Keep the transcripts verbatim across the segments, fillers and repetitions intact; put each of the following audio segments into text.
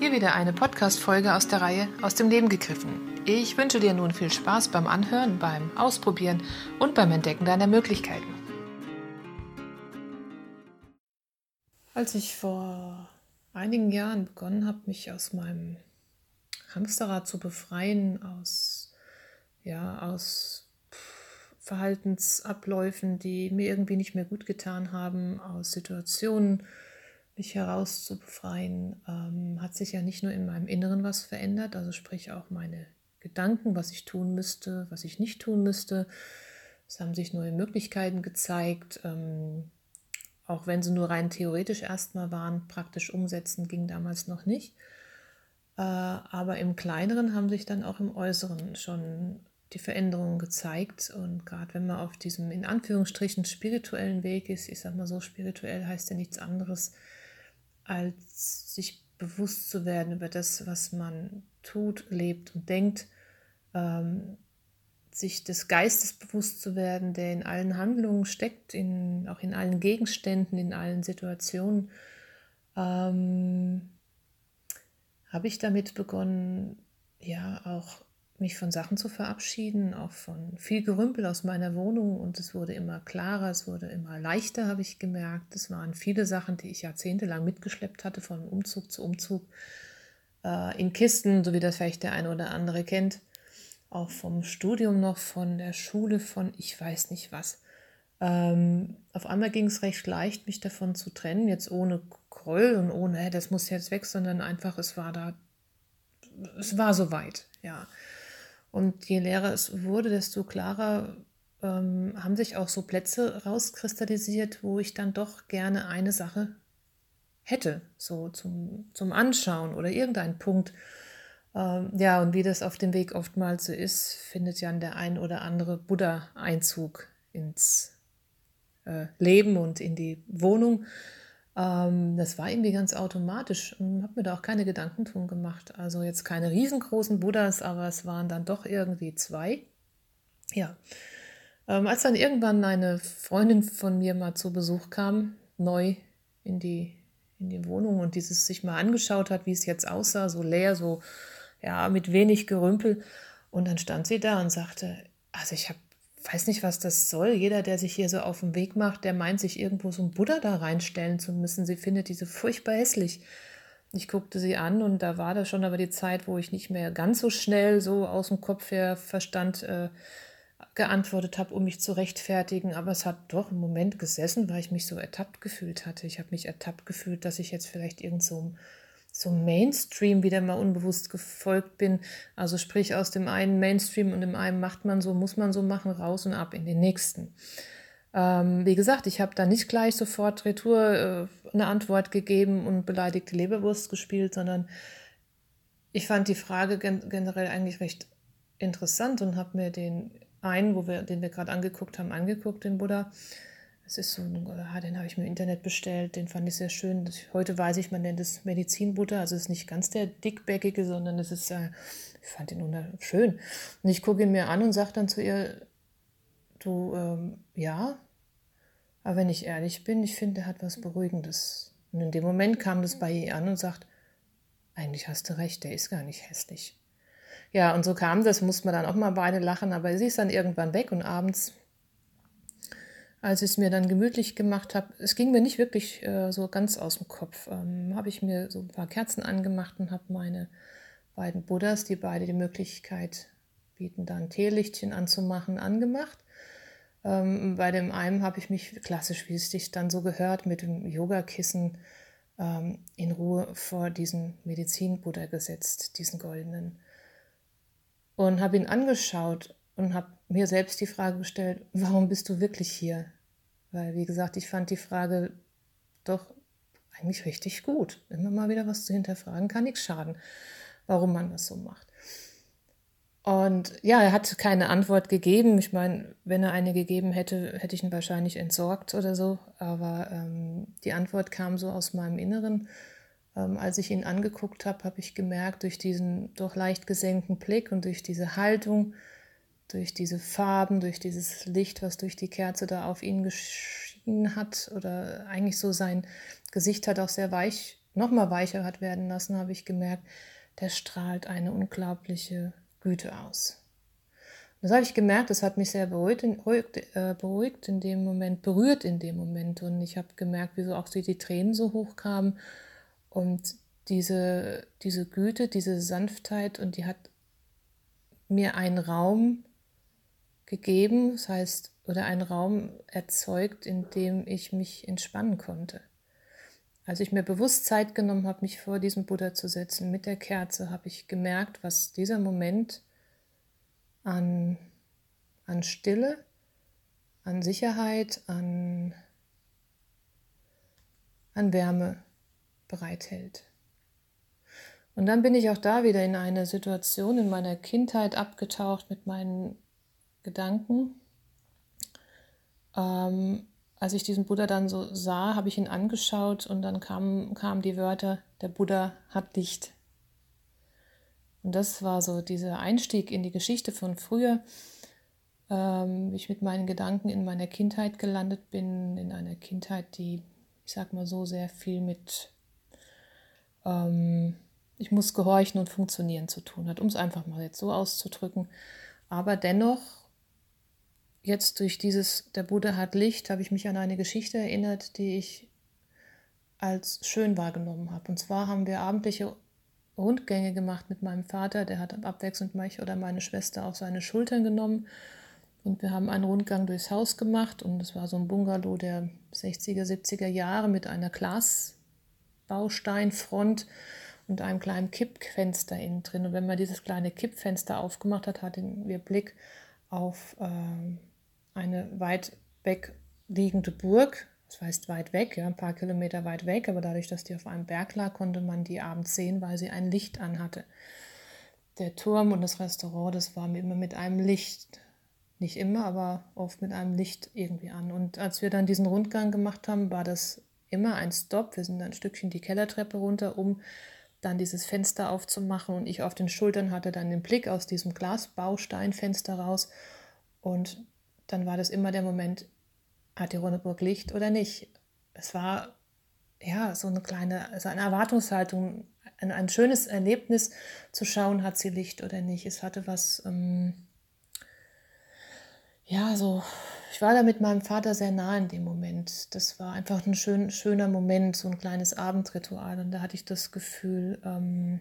Hier wieder eine Podcast-Folge aus der Reihe Aus dem Leben gegriffen. Ich wünsche dir nun viel Spaß beim Anhören, beim Ausprobieren und beim Entdecken deiner Möglichkeiten. Als ich vor einigen Jahren begonnen habe, mich aus meinem Hamsterrad zu befreien, aus, ja, aus Verhaltensabläufen, die mir irgendwie nicht mehr gut getan haben, aus Situationen, mich heraus zu befreien, ähm, hat sich ja nicht nur in meinem Inneren was verändert, also sprich auch meine Gedanken, was ich tun müsste, was ich nicht tun müsste. Es haben sich neue Möglichkeiten gezeigt, ähm, auch wenn sie nur rein theoretisch erstmal waren, praktisch umsetzen ging damals noch nicht. Äh, aber im Kleineren haben sich dann auch im Äußeren schon die Veränderungen gezeigt. Und gerade wenn man auf diesem in Anführungsstrichen spirituellen Weg ist, ich sag mal so, spirituell heißt ja nichts anderes, als sich bewusst zu werden über das, was man tut, lebt und denkt, ähm, sich des Geistes bewusst zu werden, der in allen Handlungen steckt, in, auch in allen Gegenständen, in allen Situationen, ähm, habe ich damit begonnen, ja, auch mich von Sachen zu verabschieden, auch von viel Gerümpel aus meiner Wohnung, und es wurde immer klarer, es wurde immer leichter, habe ich gemerkt. Es waren viele Sachen, die ich jahrzehntelang mitgeschleppt hatte, von Umzug zu Umzug, äh, in Kisten, so wie das vielleicht der eine oder andere kennt, auch vom Studium noch, von der Schule, von ich weiß nicht was. Ähm, auf einmal ging es recht leicht, mich davon zu trennen, jetzt ohne Groll und ohne, hey, das muss jetzt weg, sondern einfach, es war da, es war soweit, ja. Und je leerer es wurde, desto klarer ähm, haben sich auch so Plätze rauskristallisiert, wo ich dann doch gerne eine Sache hätte, so zum, zum Anschauen oder irgendeinen Punkt. Ähm, ja, und wie das auf dem Weg oftmals so ist, findet ja der ein oder andere Buddha Einzug ins äh, Leben und in die Wohnung. Ähm, das war irgendwie ganz automatisch und habe mir da auch keine Gedanken drum gemacht. Also jetzt keine riesengroßen Buddhas, aber es waren dann doch irgendwie zwei. Ja, ähm, als dann irgendwann eine Freundin von mir mal zu Besuch kam, neu in die, in die Wohnung, und dieses sich mal angeschaut hat, wie es jetzt aussah, so leer, so ja, mit wenig Gerümpel. Und dann stand sie da und sagte, also ich habe weiß nicht, was das soll. Jeder, der sich hier so auf den Weg macht, der meint, sich irgendwo so einen Buddha da reinstellen zu müssen. Sie findet diese furchtbar hässlich. Ich guckte sie an, und da war das schon aber die Zeit, wo ich nicht mehr ganz so schnell so aus dem Kopf her Verstand äh, geantwortet habe, um mich zu rechtfertigen. Aber es hat doch einen Moment gesessen, weil ich mich so ertappt gefühlt hatte. Ich habe mich ertappt gefühlt, dass ich jetzt vielleicht irgend so so Mainstream wieder mal unbewusst gefolgt bin. Also sprich, aus dem einen Mainstream und dem einen macht man so, muss man so machen, raus und ab in den nächsten. Ähm, wie gesagt, ich habe da nicht gleich sofort Retour äh, eine Antwort gegeben und beleidigte Leberwurst gespielt, sondern ich fand die Frage gen- generell eigentlich recht interessant und habe mir den einen, wo wir, den wir gerade angeguckt haben, angeguckt, den Buddha. Es ist so ein, ah, den habe ich mir im Internet bestellt, den fand ich sehr schön. Das, heute weiß ich, man nennt es Medizinbutter, also es ist nicht ganz der dickbäckige, sondern es ist, äh, ich fand den wunderschön. Und ich gucke ihn mir an und sage dann zu ihr, du, ähm, ja, aber wenn ich ehrlich bin, ich finde, der hat was Beruhigendes. Und in dem Moment kam das bei ihr an und sagt, eigentlich hast du recht, der ist gar nicht hässlich. Ja, und so kam das, musste man dann auch mal beide lachen, aber sie ist dann irgendwann weg, und abends, als ich es mir dann gemütlich gemacht habe, es ging mir nicht wirklich äh, so ganz aus dem Kopf, ähm, habe ich mir so ein paar Kerzen angemacht und habe meine beiden Buddhas, die beide die Möglichkeit bieten, da ein Teelichtchen anzumachen, angemacht. Ähm, bei dem einen habe ich mich klassisch, wie es sich dann so gehört, mit dem Yogakissen ähm, in Ruhe vor diesen Medizin-Buddha gesetzt, diesen goldenen. Und habe ihn angeschaut und habe mir selbst die Frage gestellt, warum bist du wirklich hier? Weil, wie gesagt, ich fand die Frage doch eigentlich richtig gut. Immer mal wieder was zu hinterfragen, kann nichts schaden, warum man das so macht. Und ja, er hat keine Antwort gegeben. Ich meine, wenn er eine gegeben hätte, hätte ich ihn wahrscheinlich entsorgt oder so. Aber ähm, die Antwort kam so aus meinem Inneren. Ähm, als ich ihn angeguckt habe, habe ich gemerkt, durch diesen doch leicht gesenkten Blick und durch diese Haltung, durch diese Farben, durch dieses Licht, was durch die Kerze da auf ihn geschienen hat, oder eigentlich so sein Gesicht hat auch sehr weich nochmal weicher hat werden lassen, habe ich gemerkt, der strahlt eine unglaubliche Güte aus. Das habe ich gemerkt, das hat mich sehr beruhigt, äh, beruhigt in dem Moment, berührt in dem Moment. Und ich habe gemerkt, wieso auch die, die Tränen so hochkamen. Und diese, diese Güte, diese Sanftheit, und die hat mir einen Raum gegeben, das heißt, oder einen Raum erzeugt, in dem ich mich entspannen konnte. Als ich mir bewusst Zeit genommen habe, mich vor diesen Buddha zu setzen, mit der Kerze, habe ich gemerkt, was dieser Moment an, an Stille, an Sicherheit, an, an Wärme bereithält. Und dann bin ich auch da wieder in eine Situation in meiner Kindheit abgetaucht mit meinen Gedanken. Ähm, als ich diesen Buddha dann so sah, habe ich ihn angeschaut und dann kamen, kamen die Wörter, der Buddha hat Licht. Und das war so dieser Einstieg in die Geschichte von früher, ähm, wie ich mit meinen Gedanken in meiner Kindheit gelandet bin, in einer Kindheit, die, ich sag mal so, sehr viel mit ähm, ich muss gehorchen und funktionieren zu tun hat, um es einfach mal jetzt so auszudrücken. Aber dennoch, jetzt durch dieses, der Buddha hat Licht, habe ich mich an eine Geschichte erinnert, die ich als schön wahrgenommen habe. Und zwar haben wir abendliche Rundgänge gemacht mit meinem Vater, der hat abwechselnd mich oder meine Schwester auf seine Schultern genommen. Und wir haben einen Rundgang durchs Haus gemacht und es war so ein Bungalow der sechziger, siebziger Jahre mit einer Glasbausteinfront und einem kleinen Kippfenster innen drin. Und wenn man dieses kleine Kippfenster aufgemacht hat, hatten wir Blick auf äh, eine weit weg liegende Burg. Das heißt weit weg, ja, ein paar Kilometer weit weg, aber dadurch, dass die auf einem Berg lag, konnte man die abends sehen, weil sie ein Licht anhatte. Der Turm und das Restaurant, das war immer mit einem Licht, nicht immer, aber oft mit einem Licht irgendwie an. Und als wir dann diesen Rundgang gemacht haben, war das immer ein Stopp. Wir sind ein Stückchen die Kellertreppe runter, um dann dieses Fenster aufzumachen. Und ich auf den Schultern hatte dann den Blick aus diesem Glasbausteinfenster raus. Und dann war das immer der Moment, hat die Ronneburg Licht oder nicht? Es war ja so eine kleine, also eine Erwartungshaltung, ein, ein schönes Erlebnis zu schauen, hat sie Licht oder nicht. Es hatte was, ähm, ja, so, ich war da mit meinem Vater sehr nah in dem Moment. Das war einfach ein schön, schöner Moment, so ein kleines Abendritual. Und da hatte ich das Gefühl, ähm,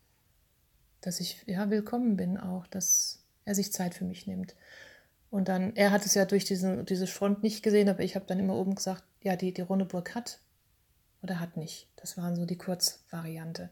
dass ich ja willkommen bin auch, dass er sich Zeit für mich nimmt. Und dann, er hat es ja durch diesen, diese Front nicht gesehen, aber ich habe dann immer oben gesagt, ja, die, die Ronneburg hat oder hat nicht. Das war so die Kurzvariante.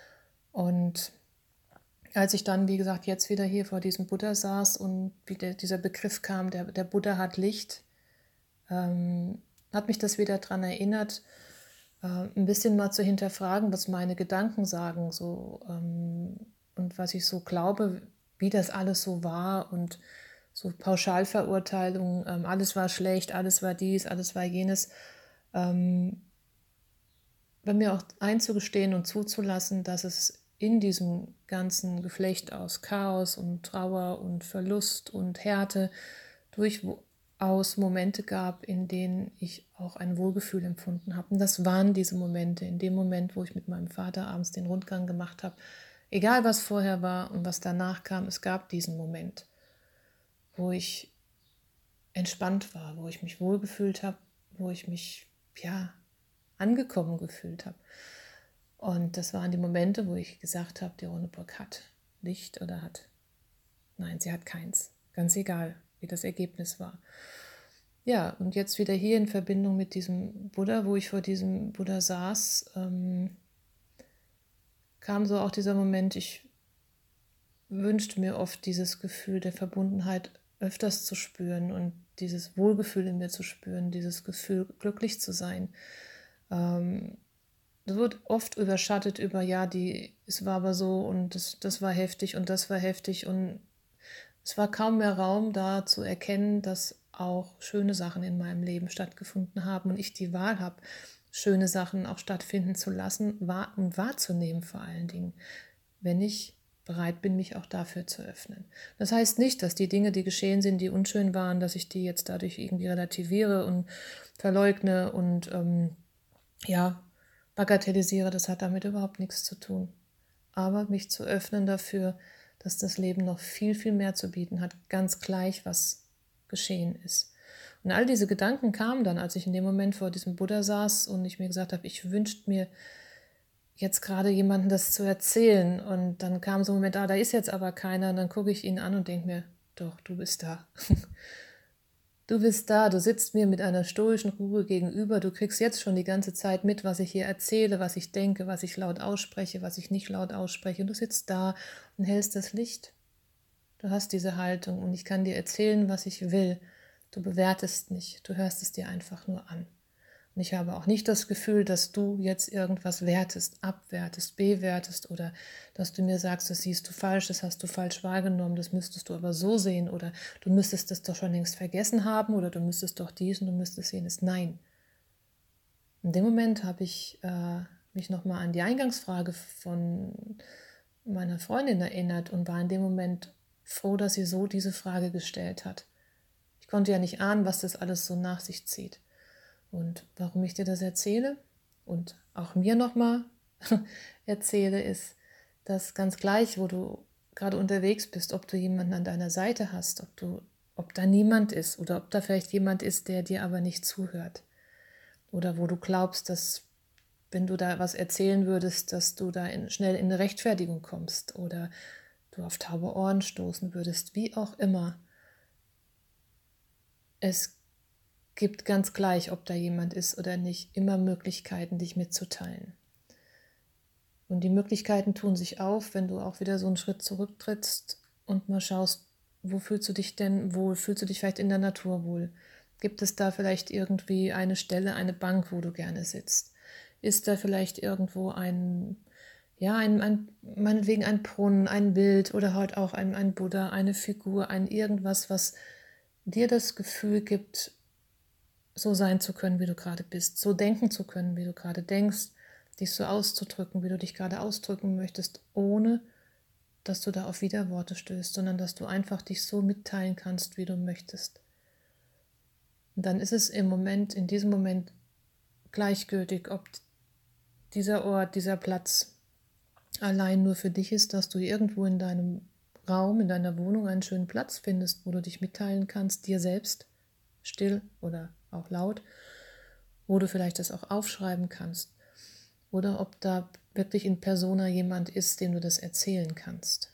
Und als ich dann, wie gesagt, jetzt wieder hier vor diesem Buddha saß und wieder dieser Begriff kam, der, der Buddha hat Licht, ähm, hat mich das wieder daran erinnert, äh, ein bisschen mal zu hinterfragen, was meine Gedanken sagen so, ähm, und was ich so glaube, wie das alles so war und so Pauschalverurteilungen, ähm, alles war schlecht, alles war dies, alles war jenes, ähm, bei mir auch einzugestehen und zuzulassen, dass es in diesem ganzen Geflecht aus Chaos und Trauer und Verlust und Härte durchaus Momente gab, in denen ich auch ein Wohlgefühl empfunden habe. Und das waren diese Momente, in dem Moment, wo ich mit meinem Vater abends den Rundgang gemacht habe. Egal, was vorher war und was danach kam, es gab diesen Moment, wo ich entspannt war, wo ich mich wohlgefühlt habe, wo ich mich, ja, angekommen gefühlt habe. Und das waren die Momente, wo ich gesagt habe, die Ronneburg hat Licht oder hat, nein, sie hat keins. Ganz egal, wie das Ergebnis war. Ja, und jetzt wieder hier in Verbindung mit diesem Buddha, wo ich vor diesem Buddha saß, ähm, kam so auch dieser Moment, ich wünschte mir oft dieses Gefühl der Verbundenheit öfters zu spüren und dieses Wohlgefühl in mir zu spüren, dieses Gefühl, glücklich zu sein. Ähm, das wird oft überschattet über, ja, die, es war aber so und das, das war heftig und das war heftig und es war kaum mehr Raum da zu erkennen, dass auch schöne Sachen in meinem Leben stattgefunden haben und ich die Wahl habe, schöne Sachen auch stattfinden zu lassen wahr, und wahrzunehmen vor allen Dingen, wenn ich bereit bin, mich auch dafür zu öffnen. Das heißt nicht, dass die Dinge, die geschehen sind, die unschön waren, dass ich die jetzt dadurch irgendwie relativiere und verleugne und ähm, ja, bagatellisiere, das hat damit überhaupt nichts zu tun. Aber mich zu öffnen dafür, dass das Leben noch viel, viel mehr zu bieten hat, ganz gleich, was geschehen ist. Und all diese Gedanken kamen dann, als ich in dem Moment vor diesem Buddha saß und ich mir gesagt habe, ich wünschte mir jetzt gerade jemanden das zu erzählen. Und dann kam so ein Moment, ah, da ist jetzt aber keiner. Und dann gucke ich ihn an und denke mir, doch, du bist da. Du bist da, du sitzt mir mit einer stoischen Ruhe gegenüber, du kriegst jetzt schon die ganze Zeit mit, was ich hier erzähle, was ich denke, was ich laut ausspreche, was ich nicht laut ausspreche. Und du sitzt da und hältst das Licht. Du hast diese Haltung und ich kann dir erzählen, was ich will. Du bewertest nicht, du hörst es dir einfach nur an. Und ich habe auch nicht das Gefühl, dass du jetzt irgendwas wertest, abwertest, bewertest oder dass du mir sagst, das siehst du falsch, das hast du falsch wahrgenommen, das müsstest du aber so sehen oder du müsstest das doch schon längst vergessen haben oder du müsstest doch dies und du müsstest jenes. Nein. In dem Moment habe ich äh, mich nochmal an die Eingangsfrage von meiner Freundin erinnert und war in dem Moment froh, dass sie so diese Frage gestellt hat. Ich konnte ja nicht ahnen, was das alles so nach sich zieht. Und warum ich dir das erzähle und auch mir nochmal erzähle, ist, dass ganz gleich, wo du gerade unterwegs bist, ob du jemanden an deiner Seite hast, ob, du, ob da niemand ist oder ob da vielleicht jemand ist, der dir aber nicht zuhört. Oder wo du glaubst, dass wenn du da was erzählen würdest, dass du da in, schnell in eine Rechtfertigung kommst oder du auf taube Ohren stoßen würdest, wie auch immer. Es gibt ganz gleich, ob da jemand ist oder nicht, immer Möglichkeiten, dich mitzuteilen. Und die Möglichkeiten tun sich auf, wenn du auch wieder so einen Schritt zurücktrittst und mal schaust, wo fühlst du dich denn wohl? Fühlst du dich vielleicht in der Natur wohl? Gibt es da vielleicht irgendwie eine Stelle, eine Bank, wo du gerne sitzt? Ist da vielleicht irgendwo ein, ja, ein, ein meinetwegen ein Brunnen, ein Bild oder halt auch ein, ein Buddha, eine Figur, ein irgendwas, was dir das Gefühl gibt, so sein zu können, wie du gerade bist, so denken zu können, wie du gerade denkst, dich so auszudrücken, wie du dich gerade ausdrücken möchtest, ohne dass du da auf Widerworte stößt, sondern dass du einfach dich so mitteilen kannst, wie du möchtest. Und dann ist es im Moment, in diesem Moment gleichgültig, ob dieser Ort, dieser Platz allein nur für dich ist, dass du irgendwo in deinem Raum, in deiner Wohnung einen schönen Platz findest, wo du dich mitteilen kannst, dir selbst, still oder auch laut, wo du vielleicht das auch aufschreiben kannst oder ob da wirklich in Persona jemand ist, dem du das erzählen kannst.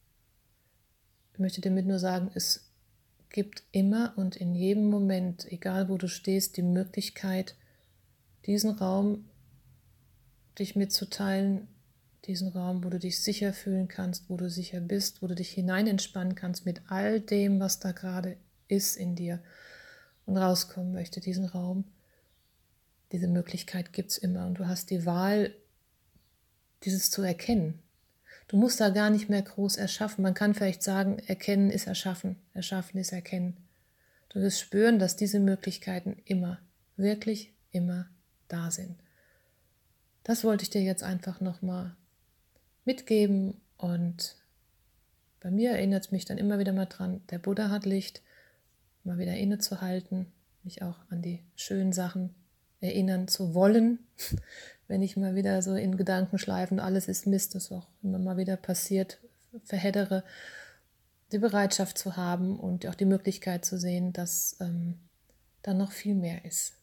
Ich möchte damit nur sagen, es gibt immer und in jedem Moment, egal wo du stehst, die Möglichkeit, diesen Raum dich mitzuteilen, diesen Raum, wo du dich sicher fühlen kannst, wo du sicher bist, wo du dich hinein entspannen kannst mit all dem, was da gerade ist in dir und rauskommen möchte, diesen Raum. Diese Möglichkeit gibt es immer und du hast die Wahl, dieses zu erkennen. Du musst da gar nicht mehr groß erschaffen. Man kann vielleicht sagen, erkennen ist erschaffen, erschaffen ist erkennen. Du wirst spüren, dass diese Möglichkeiten immer, wirklich immer da sind. Das wollte ich dir jetzt einfach nochmal mitgeben und bei mir erinnert es mich dann immer wieder mal dran, der Buddha hat Licht, mal wieder innezuhalten, mich auch an die schönen Sachen erinnern zu wollen, wenn ich mal wieder so in Gedanken schleife und alles ist Mist, das auch immer mal wieder passiert, verheddere, die Bereitschaft zu haben und auch die Möglichkeit zu sehen, dass ähm, da noch viel mehr ist.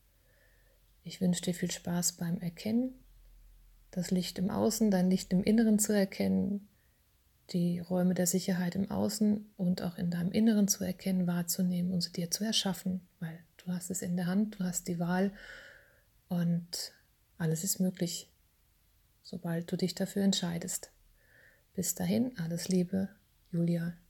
Ich wünsche dir viel Spaß beim Erkennen, das Licht im Außen, dein Licht im Inneren zu erkennen, die Räume der Sicherheit im Außen und auch in deinem Inneren zu erkennen, wahrzunehmen und sie dir zu erschaffen, weil du hast es in der Hand, du hast die Wahl und alles ist möglich, sobald du dich dafür entscheidest. Bis dahin, alles Liebe, Julia.